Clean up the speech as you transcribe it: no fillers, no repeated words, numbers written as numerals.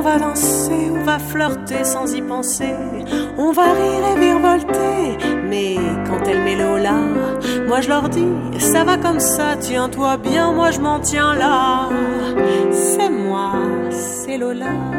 va danser, on va flirter sans y penser, on va rire et virevolter. Mais quand elle met Lola, moi je leur dis, ça va comme ça, tiens-toi bien, moi je m'en tiens là. C'est moi, c'est Lola.